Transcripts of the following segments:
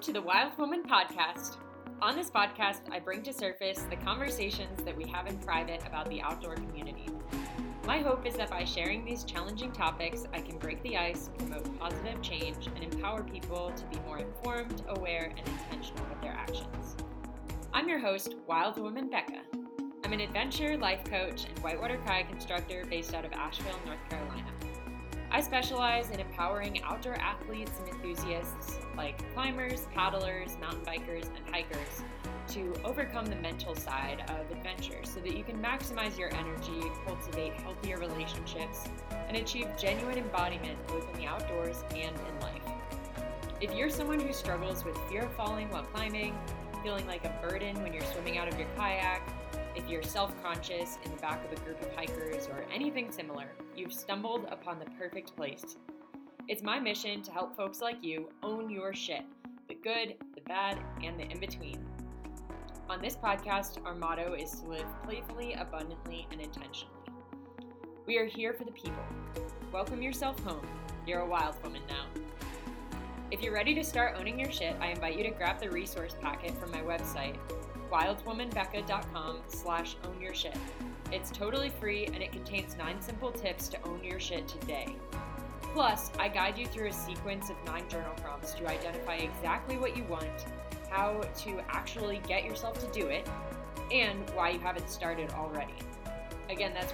to the Wild Woman Podcast. On this podcast, I bring to surface the conversations that we have in private about the outdoor community. My hope is that by sharing these challenging topics, I can break the ice, promote positive change, and empower people to be more informed, aware, and intentional with their actions. I'm your host, Wild Woman Becca. I'm an adventure life coach and whitewater kayak instructor based out of Asheville, North Carolina. I specialize in empowering outdoor athletes and enthusiasts like climbers, paddlers, mountain bikers, and hikers to overcome the mental side of adventure so that you can maximize your energy, cultivate healthier relationships, and achieve genuine embodiment both in the outdoors and in life. If you're someone who struggles with fear of falling while climbing, feeling like a burden when you're swimming out of your kayak, if you're self-conscious in the back of a group of hikers or anything similar, you've stumbled upon the perfect place. It's my mission to help folks like you own your shit, the good, the bad, and the in-between. On this podcast, our motto is to live playfully, abundantly, and intentionally. We are here for the people. Welcome yourself home. You're a wild woman now. If you're ready to start owning your shit, I invite you to grab the resource packet from my website, wildwomanbecca.com/ownyourshit. It's totally free and it contains 9 simple tips to own your shit today. Plus, I guide you through a sequence of 9 journal prompts to identify exactly what you want, how to actually get yourself to do it, and why you haven't started already. Again, that's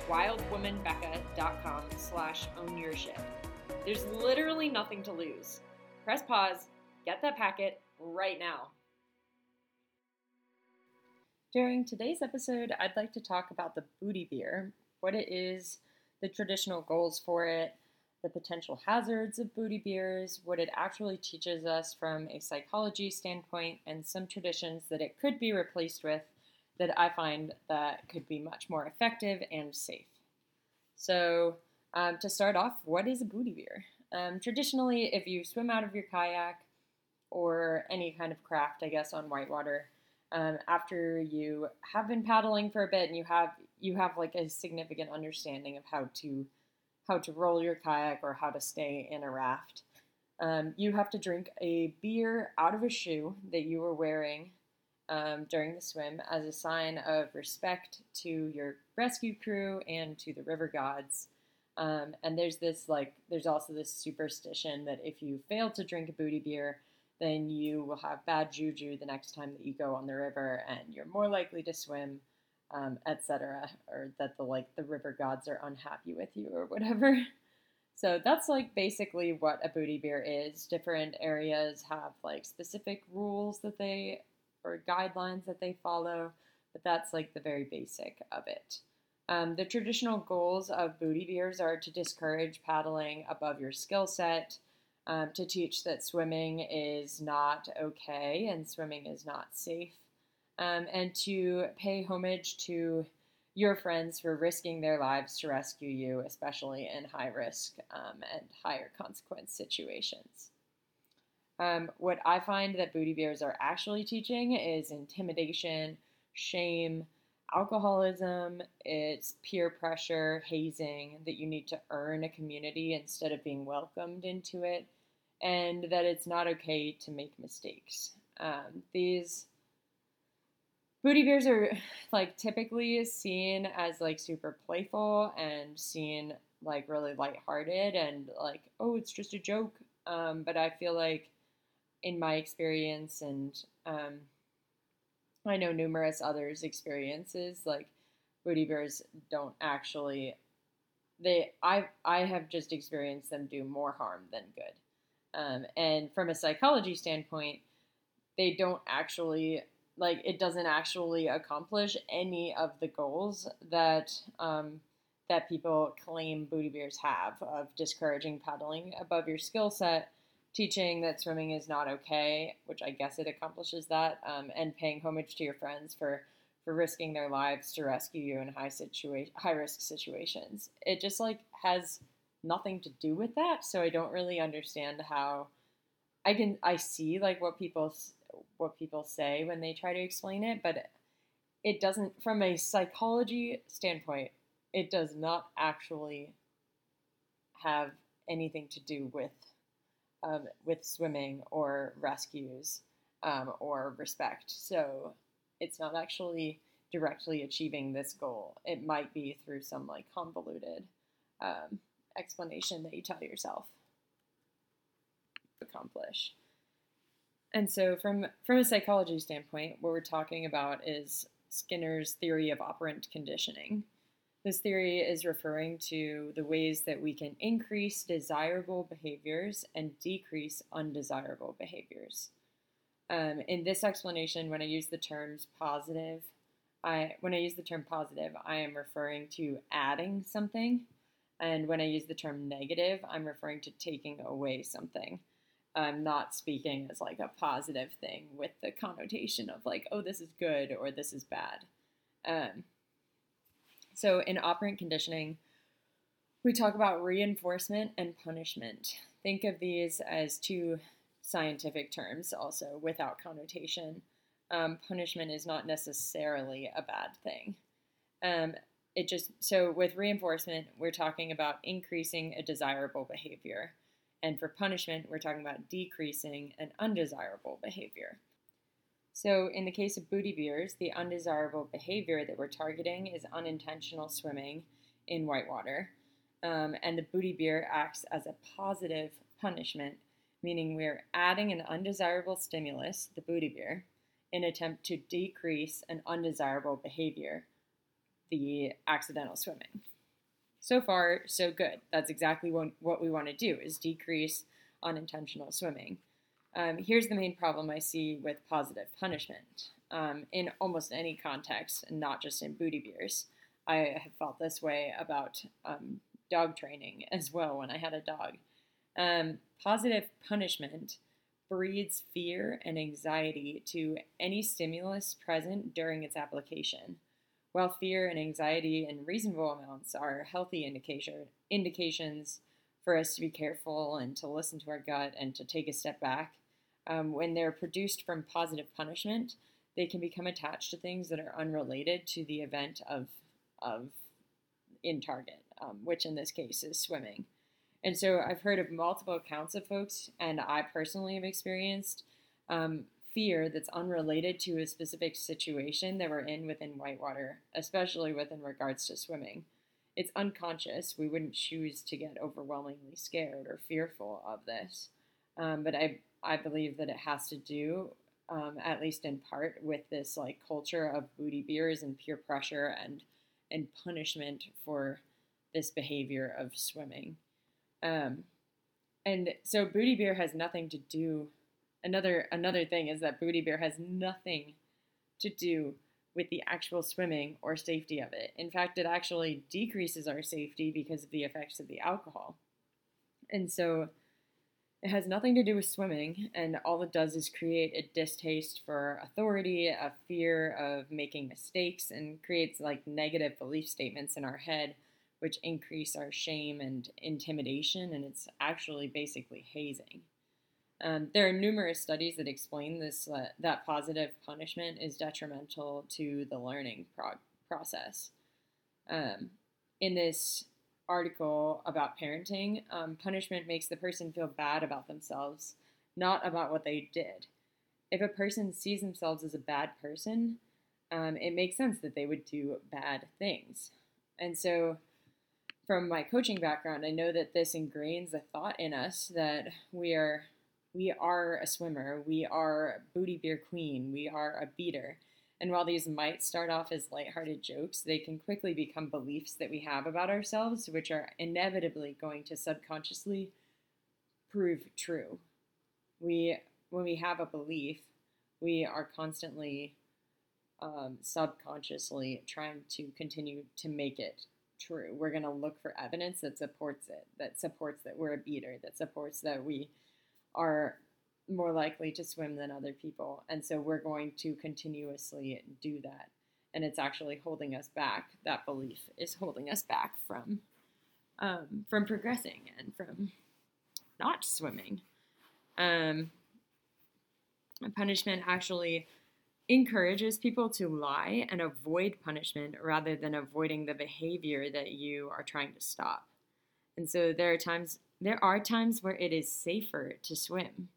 wildwomanbecca.com/ownyourshit. There's literally nothing to lose. Press pause, get that packet right now. During today's episode, I'd like to talk about the booty beer, what it is, the traditional goals for it, the potential hazards of booty beers, what it actually teaches us from a psychology standpoint, and some traditions that it could be replaced with that I find that could be much more effective and safe. So to start off, what is a booty beer? Traditionally, if you swim out of your kayak or any kind of craft, I guess, on whitewater, after you have been paddling for a bit and you have like a significant understanding of how to roll your kayak or how to stay in a raft, you have to drink a beer out of a shoe that you were wearing during the swim as a sign of respect to your rescue crew and to the river gods. And there's also this superstition that if you fail to drink a booty beer, then you will have bad juju the next time that you go on the river, and you're more likely to swim, etc., or that the river gods are unhappy with you or whatever. So that's basically what a booty beer is. Different areas have specific rules or guidelines that they follow, but that's the very basic of it. The traditional goals of booty beers are to discourage paddling above your skill set, to teach that swimming is not okay and swimming is not safe, and to pay homage to your friends for risking their lives to rescue you, especially in high risk and higher consequence situations. What I find that booty beers are actually teaching is intimidation, shame, alcoholism, it's peer pressure, hazing, that you need to earn a community instead of being welcomed into it, and that it's not okay to make mistakes. These booty beers are typically seen as super playful and seen really lighthearted and oh, it's just a joke. But I feel in my experience, and I know numerous others' experiences, booty beers don't actually, I have just experienced them do more harm than good. And from a psychology standpoint, they don't actually, it doesn't actually accomplish any of the goals that that people claim booty beers have, of discouraging paddling above your skill set, teaching that swimming is not okay, which I guess it accomplishes that, and paying homage to your friends for risking their lives to rescue you in high risk situations. It just has nothing to do with that, so I don't really understand how I see what people say when they try to explain it, but it doesn't, from a psychology standpoint, it does not actually have anything to do with swimming or rescues. or respect. So it's not actually directly achieving this goal. It might be through some like convoluted explanation that you tell yourself to accomplish. And so from a psychology standpoint, what we're talking about is Skinner's theory of operant conditioning. This theory is referring to the ways that we can increase desirable behaviors and decrease undesirable behaviors. In this explanation, when I use the term positive, I am referring to adding something, and when I use the term negative, I'm referring to taking away something. I'm not speaking as like a positive thing with the connotation of like, oh, this is good or this is bad. So in operant conditioning, we talk about reinforcement and punishment. Think of these as two scientific terms also without connotation. Punishment is not necessarily a bad thing. So with reinforcement, we're talking about increasing a desirable behavior. And for punishment, we're talking about decreasing an undesirable behavior. So in the case of booty beers, the undesirable behavior that we're targeting is unintentional swimming in whitewater. And the booty beer acts as a positive punishment, meaning we're adding an undesirable stimulus, the booty beer, in an attempt to decrease an undesirable behavior, the accidental swimming. So far, so good. That's exactly what we want to do, is decrease unintentional swimming. Here's the main problem I see with positive punishment in almost any context, and not just in booty beers. I have felt this way about dog training as well when I had a dog. Positive punishment breeds fear and anxiety to any stimulus present during its application. While fear and anxiety in reasonable amounts are healthy indications for us to be careful and to listen to our gut and to take a step back, when they're produced from positive punishment, they can become attached to things that are unrelated to the event of in target, which in this case is swimming. And so I've heard of multiple accounts of folks, and I personally have experienced fear that's unrelated to a specific situation that we're in within whitewater, especially within regards to swimming. It's unconscious. We wouldn't choose to get overwhelmingly scared or fearful of this. But I believe that it has to do, at least in part, with this like culture of booty beers and peer pressure and punishment for this behavior of swimming. And so booty beer has nothing to do. Another thing is that booty beer has nothing to do with the actual swimming or safety of it. In fact, it actually decreases our safety because of the effects of the alcohol. And so it has nothing to do with swimming, and all it does is create a distaste for authority, a fear of making mistakes, and creates like negative belief statements in our head, which increase our shame and intimidation, and it's actually basically hazing. There are numerous studies that explain this, that positive punishment is detrimental to the learning process. In this article about parenting, punishment makes the person feel bad about themselves, not about what they did. If a person sees themselves as a bad person, it makes sense that they would do bad things. And so from my coaching background, I know that this ingrains a thought in us that we are a swimmer, we are a booty beer queen, we are a beater. And while these might start off as lighthearted jokes, they can quickly become beliefs that we have about ourselves, which are inevitably going to subconsciously prove true. When we have a belief, we are constantly subconsciously trying to continue to make it true. We're going to look for evidence that supports it, that supports that we're a beater, that supports that we are more likely to swim than other people. And so we're going to continuously do that. And it's actually holding us back. That belief is holding us back from progressing and from not swimming. Punishment actually encourages people to lie and avoid punishment rather than avoiding the behavior that you are trying to stop. And so there are times where it is safer to swim.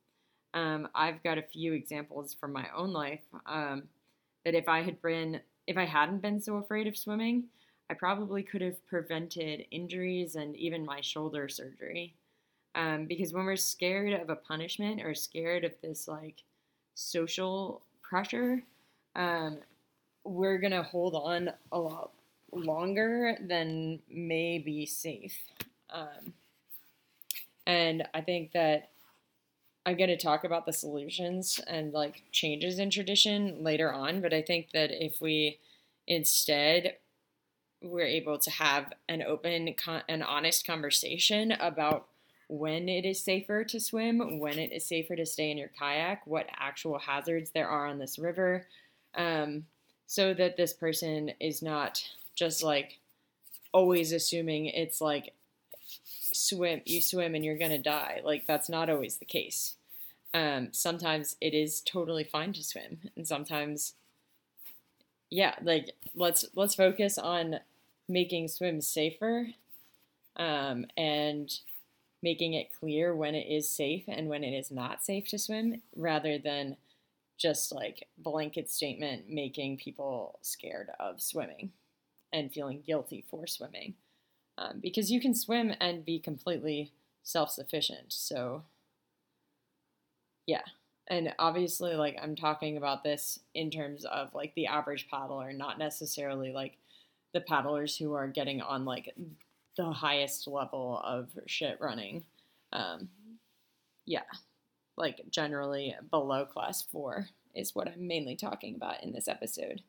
I've got a few examples from my own life that if I hadn't been so afraid of swimming, I probably could have prevented injuries and even my shoulder surgery. Because when we're scared of a punishment or scared of this like social pressure, um, we're gonna hold on a lot longer than may be safe. Um, and I think that I'm going to talk about the solutions and like changes in tradition later on, but I think that if we instead were able to have an open and honest conversation about when it is safer to swim, when it is safer to stay in your kayak, what actual hazards there are on this river, um, so that this person is not just like always assuming it's like you swim and you're gonna die. Like that's not always the case. Sometimes it is totally fine to swim, and sometimes, yeah, like let's focus on making swims safer, and making it clear when it is safe and when it is not safe to swim, rather than just like blanket statement making people scared of swimming and feeling guilty for swimming, because you can swim and be completely self-sufficient. So yeah. And obviously, like, I'm talking about this in terms of like the average paddler, not necessarily like the paddlers who are getting on like the highest level of shit running. Um, yeah, like generally below class 4 is what I'm mainly talking about in this episode.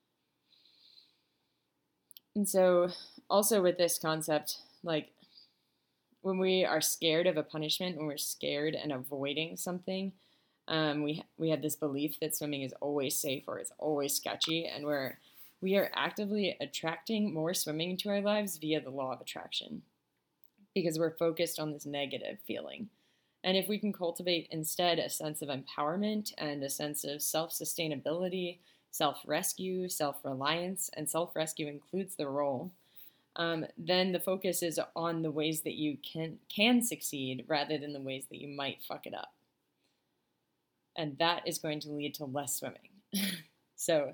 And so, also with this concept, like when we are scared of a punishment, when we're scared and avoiding something, we have this belief that swimming is always safe or it's always sketchy, and we are actively attracting more swimming into our lives via the law of attraction because we're focused on this negative feeling. And if we can cultivate instead a sense of empowerment and a sense of self sustainability, self rescue, self reliance, and self rescue includes the role, then the focus is on the ways that you can succeed rather than the ways that you might fuck it up. And that is going to lead to less swimming. So,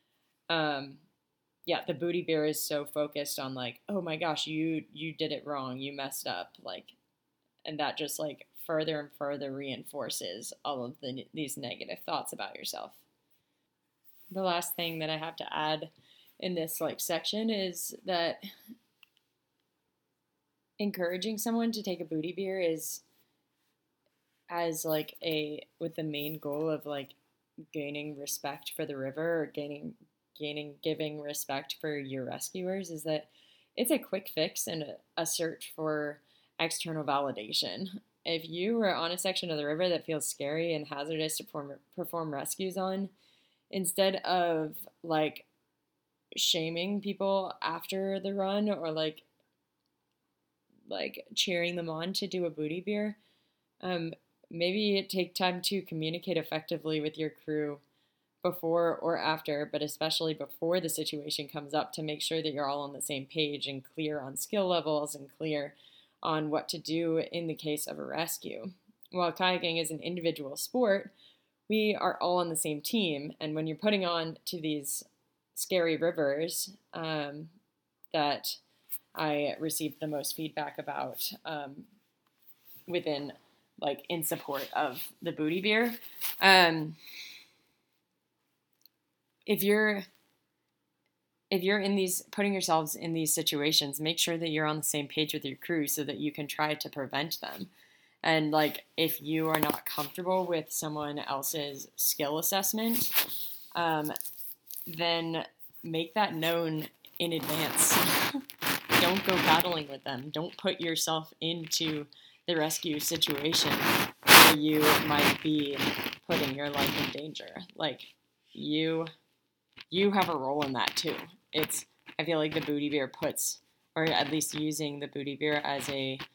yeah, the booty bear is so focused on like, oh my gosh, you did it wrong, you messed up, like, and that just like further and further reinforces all of these negative thoughts about yourself. The last thing that I have to add in this like section is that encouraging someone to take a booty beer is as like a with the main goal of like gaining respect for the river, or giving respect for your rescuers, is that it's a quick fix and a search for external validation. If you are on a section of the river that feels scary and hazardous to perform rescues on, instead of like shaming people after the run or like cheering them on to do a booty beer, um, maybe take time to communicate effectively with your crew before or after, but especially before the situation comes up, to make sure that you're all on the same page and clear on skill levels and clear on what to do in the case of a rescue. While kayaking is an individual sport, we are all on the same team. And when you're putting on to these scary rivers, that I received the most feedback about, within like in support of the booty beer. If you're in these putting yourselves in these situations, make sure that you're on the same page with your crew so that you can try to prevent them. And like if you are not comfortable with someone else's skill assessment, then make that known in advance. Don't go paddling with them. Don't put yourself into the rescue situation where you might be putting your life in danger. Like you have a role in that too. I feel like the booty beer puts, or at least using the booty beer as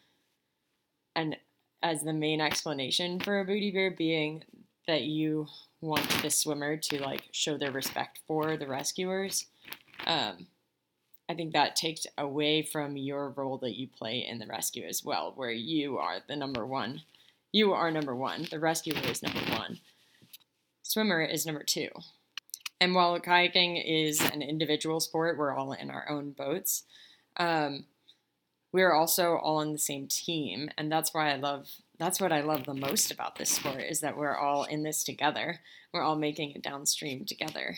as the main explanation for a booty beer being that you want the swimmer to like show their respect for the rescuers. I think that takes away from your role that you play in the rescue as well, where you are the number one You are number one. The rescuer is number one. Swimmer is number two. And while kayaking is an individual sport, we're all in our own boats. We're also all on the same team, and that's what I love the most about this sport, is that we're all in this together. We're all making it downstream together.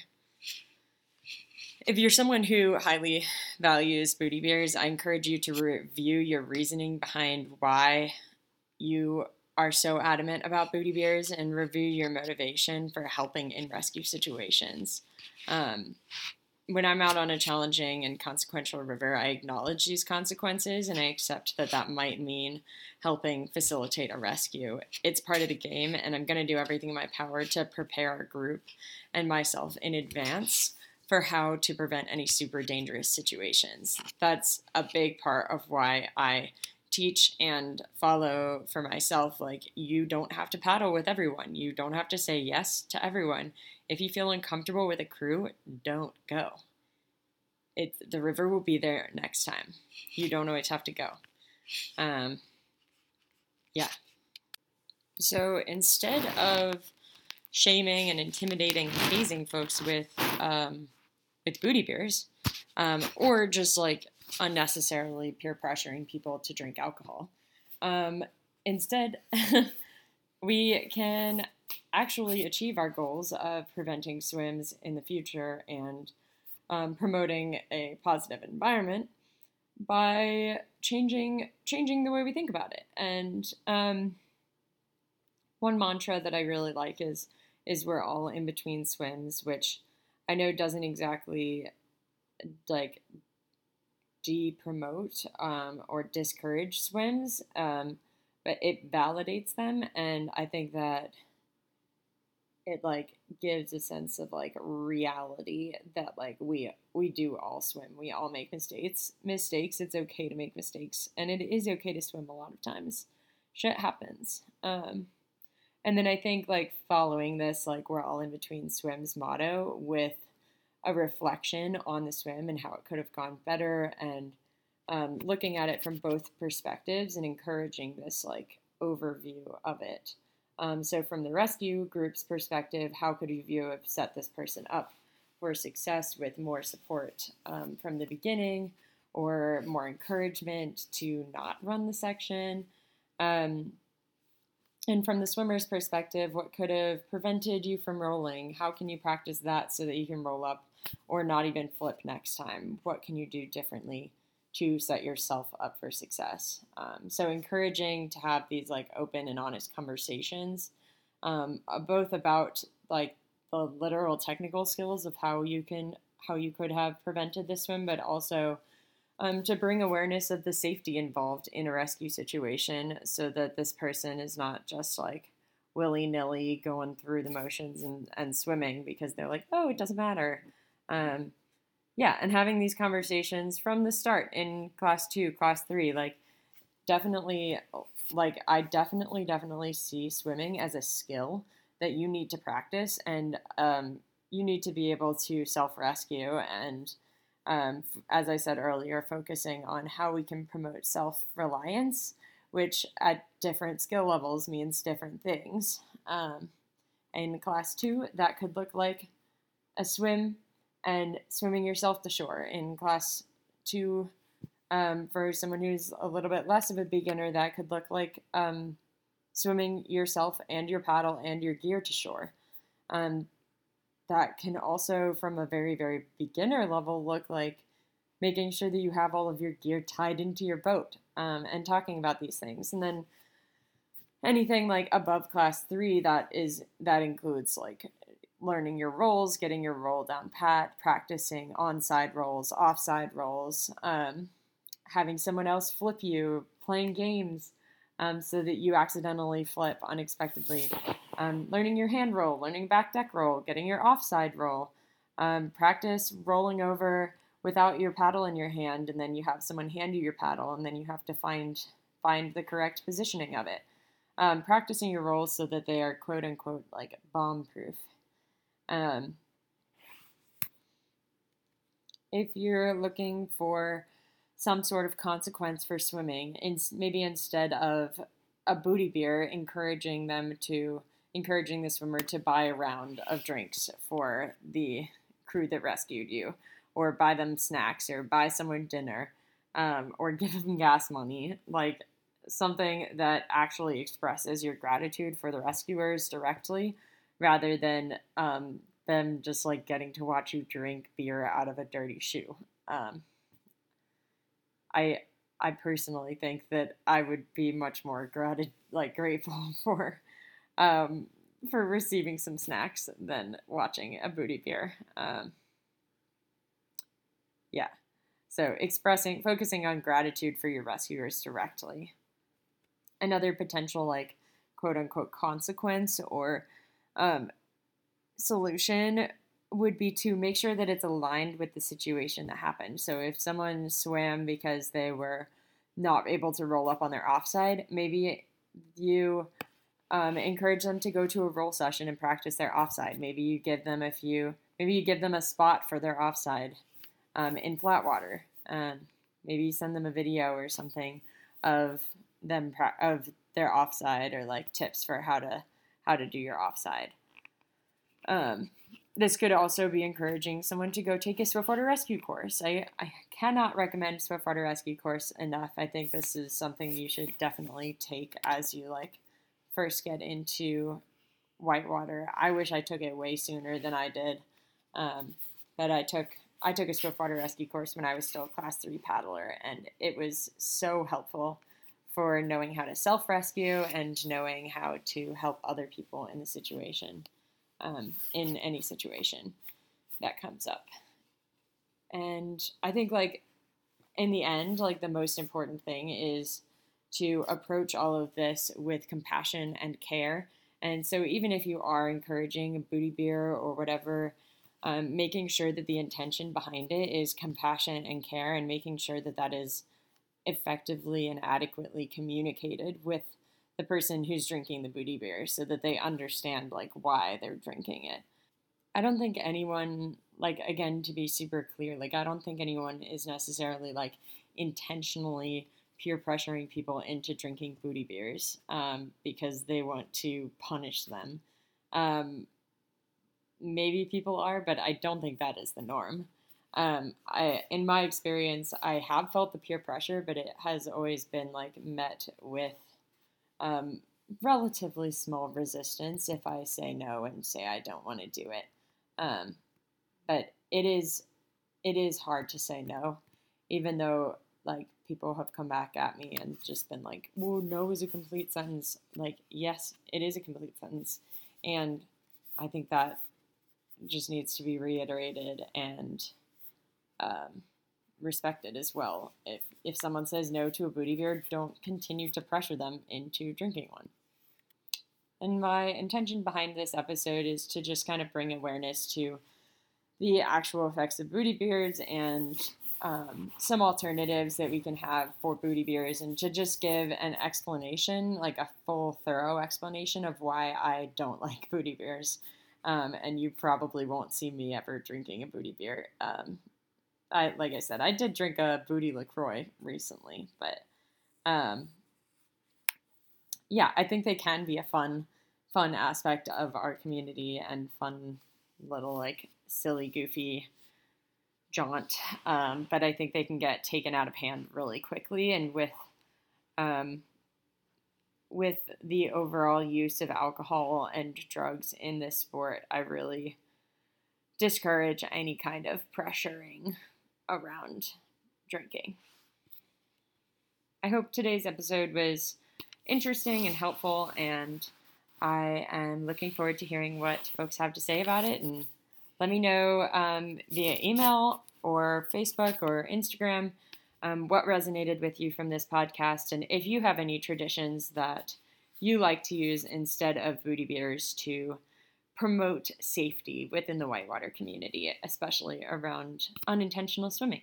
If you're someone who highly values booty beers, I encourage you to review your reasoning behind why you are so adamant about booty beers, and review your motivation for helping in rescue situations. When I'm out on a challenging and consequential river, I acknowledge these consequences, and I accept that that might mean helping facilitate a rescue. It's part of the game, and I'm going to do everything in my power to prepare our group and myself in advance for how to prevent any super dangerous situations. That's a big part of why I teach and follow for myself. Like, you don't have to paddle with everyone. You don't have to say yes to everyone. If you feel uncomfortable with a crew, don't go. The river will be there next time. You don't always have to go. Yeah. So instead of shaming and intimidating and hazing folks with booty beers, or just like unnecessarily peer pressuring people to drink alcohol, instead we can actually achieve our goals of preventing swims in the future and promoting a positive environment by changing the way we think about it. And one mantra that I really like is we're all in between swims, which I know doesn't exactly like de-promote or discourage swims, but it validates them, and I think that it like gives a sense of like reality that like we do all swim. We all make mistakes. It's okay to make mistakes, and it is okay to swim a lot of times. Shit happens. And then I think like following this, like we're all in between swims motto with a reflection on the swim and how it could have gone better, and looking at it from both perspectives and encouraging this like overview of it. So from the rescue group's perspective, how could you have set this person up for success with more support from the beginning, or more encouragement to not run the section? And from the swimmer's perspective, what could have prevented you from rolling? How can you practice that so that you can roll up or not even flip next time? What can you do differently to set yourself up for success? So encouraging to have these like open and honest conversations, both about like the literal technical skills of how you could have prevented this swim, but also to bring awareness of the safety involved in a rescue situation, so that this person is not just like willy-nilly going through the motions and swimming because they're like, oh, it doesn't matter. Yeah, and having these conversations from the start in class 2, class 3, like definitely, like I definitely see swimming as a skill that you need to practice, and you need to be able to self-rescue, and as I said earlier, focusing on how we can promote self-reliance, which at different skill levels means different things. In class 2, that could look like a swim and swimming yourself to shore. In class 2, for someone who's a little bit less of a beginner, that could look like swimming yourself and your paddle and your gear to shore. That can also, from a very, very beginner level, look like making sure that you have all of your gear tied into your boat, and talking about these things. And then anything like above class 3, that includes like learning your rolls, getting your roll down pat, practicing onside rolls, offside rolls, having someone else flip you, playing games so that you accidentally flip unexpectedly, learning your hand roll, learning back deck roll, getting your offside roll, practice rolling over without your paddle in your hand, and then you have someone hand you your paddle, and then you have to find the correct positioning of it. Practicing your rolls so that they are quote unquote like bomb proof. If you're looking for some sort of consequence for swimming, maybe instead of a booty beer, encouraging the swimmer to buy a round of drinks for the crew that rescued you, or buy them snacks, or buy someone dinner, or give them gas money, like something that actually expresses your gratitude for the rescuers directly, rather than them just like getting to watch you drink beer out of a dirty shoe. I I personally think that I would be much more grateful um, for receiving some snacks than watching a booty beer. Yeah. So focusing on gratitude for your rescuers directly. Another potential quote unquote consequence or um, solution would be to make sure that it's aligned with the situation that happened. So if someone swam because they were not able to roll up on their offside, maybe you encourage them to go to a roll session and practice their offside. Maybe you give them a spot for their offside in flat water. Maybe you send them a video or something of of their offside, or like tips for how to do your offside. This could also be encouraging someone to go take a swiftwater rescue course. I cannot recommend swiftwater rescue course enough. I think this is something you should definitely take as you first get into whitewater. I wish I took it way sooner than I did, but I took a swiftwater rescue course when I was still a class 3 paddler, and it was so helpful for knowing how to self-rescue and knowing how to help other people in the situation. In any situation that comes up. And I think in the end, the most important thing is to approach all of this with compassion and care. And so even if you are encouraging a booty beer or whatever, making sure that the intention behind it is compassion and care, and making sure that that is effectively and adequately communicated with the person who's drinking the booty beer, so that they understand why they're drinking it. I don't think anyone, again, to be super clear, I don't think anyone is necessarily intentionally peer pressuring people into drinking booty beers because they want to punish them. Maybe people are, but I don't think that is the norm. In my experience, I have felt the peer pressure, but it has always been met with relatively small resistance if I say no and say I don't want to do it. But it is hard to say no, even though people have come back at me and just been "Well, no is a complete sentence." Yes, it is a complete sentence, and I think that just needs to be reiterated and respected as well. If someone says no to a booty beer, don't continue to pressure them into drinking one. And my intention behind this episode is to just kind of bring awareness to the actual effects of booty beers and some alternatives that we can have for booty beers, and to just give an explanation, a full, thorough explanation of why I don't like booty beers. And you probably won't see me ever drinking a booty beer. Like I said, I did drink a booty LaCroix recently, but yeah, I think they can be a fun aspect of our community, and fun little silly, goofy jaunt. But I think they can get taken out of hand really quickly, and with the overall use of alcohol and drugs in this sport, I really discourage any kind of pressuring around drinking. I hope today's episode was interesting and helpful, and I am looking forward to hearing what folks have to say about it. And let me know via email or Facebook or Instagram what resonated with you from this podcast, and if you have any traditions that you like to use instead of booty beers to promote safety within the whitewater community, especially around unintentional swimming.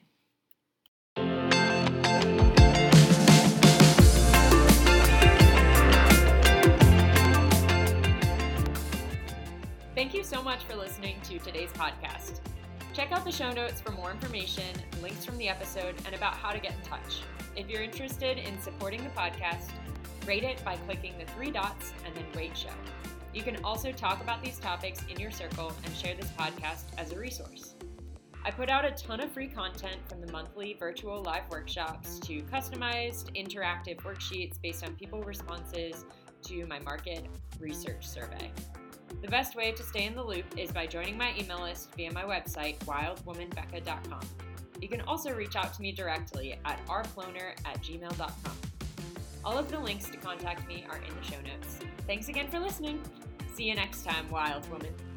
Thank you so much for listening to today's podcast. Check out the show notes for more information, links from the episode, and about how to get in touch. If you're interested in supporting the podcast, Rate it by clicking the 3 dots and then rate show. You can also talk about these topics in your circle and share this podcast as a resource. I put out a ton of free content from the monthly virtual live workshops to customized interactive worksheets based on people responses to my market research survey. The best way to stay in the loop is by joining my email list via my website, wildwomanbecca.com. You can also reach out to me directly at rploner@gmail.com. All of the links to contact me are in the show notes. Thanks again for listening. See you next time, Wild Woman.